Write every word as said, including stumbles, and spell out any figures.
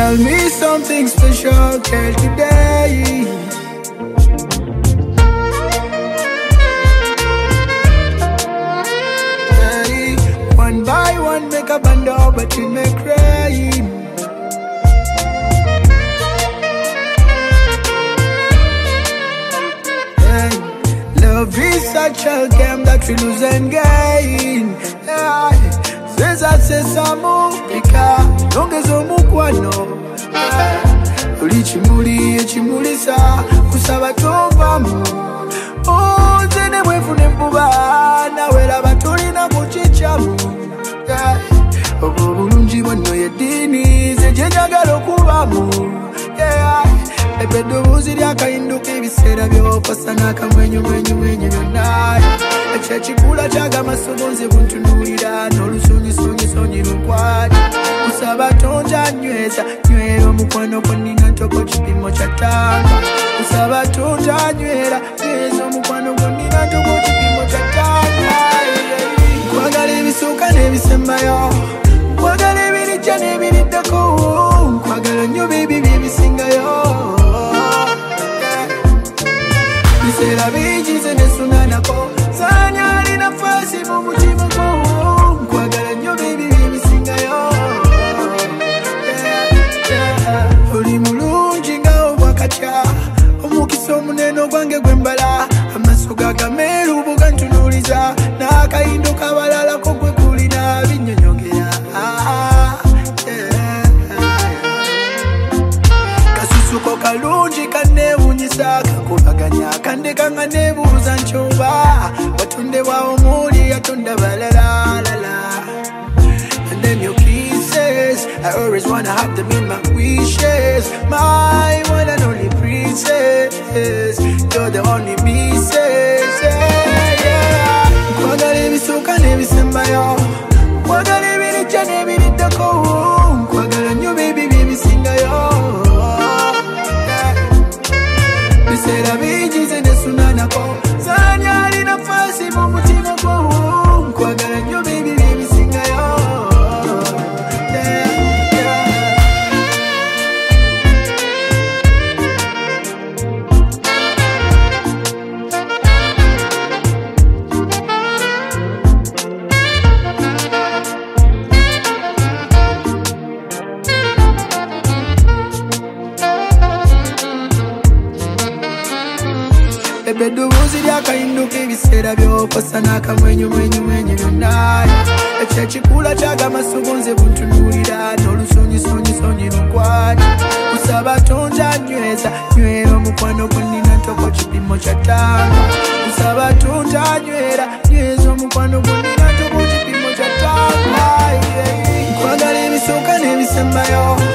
Tell me something special, girl, today. Hey, one by one, make a band up, but it may cry. Love is such a game that we lose and gain. Seza sesa mupika Nongezo mukwano Uli chimuli echimulisa Kusaba tovamu Zene mwefune mbuba Nawela batuli na kuchichamu Ogo bulungi wano yedini Zejenyagalo kubamu Ebe dobuzi lyaka induka ebisera byokosa n'akamwenyu mwenyu mwenyu byonna ekyekikula kyaga amasogonzi buntunuulira n'olusunyisunyi sonyi lunkwati kusaba tonja nyweza nywera omukwano gwo nnina ntoko kipimo kya ttanga kusaba tonja nywera nyweza omukwano gwo nnina ntoko kipimo kya ttanga nkwagala ebisooka n'ebisembayo nkwagala ebirijja n'ebiriddako nkwagala nnyo bibi ebisingayo Bisera bijize nesunanako Zanyali nafasi mu mutima gwo Nkwagala nnyo bibi bisingayo Oli mulungi nga obwakatya Omukisa omunene ogwange gwembala Amaaso gagameeru bugantunuuliza N'akayindo kabalalako gwe kulina binnyonyogera Kasusuko kalungi kanneewunyisa kakubaganya kandeka nga neebuuza nkyuba watonde bwawo muli yatonda balala lala and then your kisses I always wanna have them in my wishes my one and only princess you're the only missus yeah, yeah. Nkwagala ebisooka n'ebisembayo nkwagala ebirijja n'ebiriddako nkwagala nnyo baby byebisingayo Bisera bijize nesunanako Zanyali nafasi mu mutima gwo Nkwagala nnyo bibi bisingayo Ebe dobuzi lyakayinduka ebiseera byokosa n'akamwenyu mwenyu mwenyu byonna ekyekikula kyaga amasogonzi buntunuulira n'olusunyisunyi sonyi lunkwati kusaba tonja nyweza nywera omukwano gwo nnina ntoko kipimo kya ttanga kusaba tonja nywera nyweza omukwano gwo nnina ntoko kipimo kya ttanga nkwagala ebisooka n'ebisembayo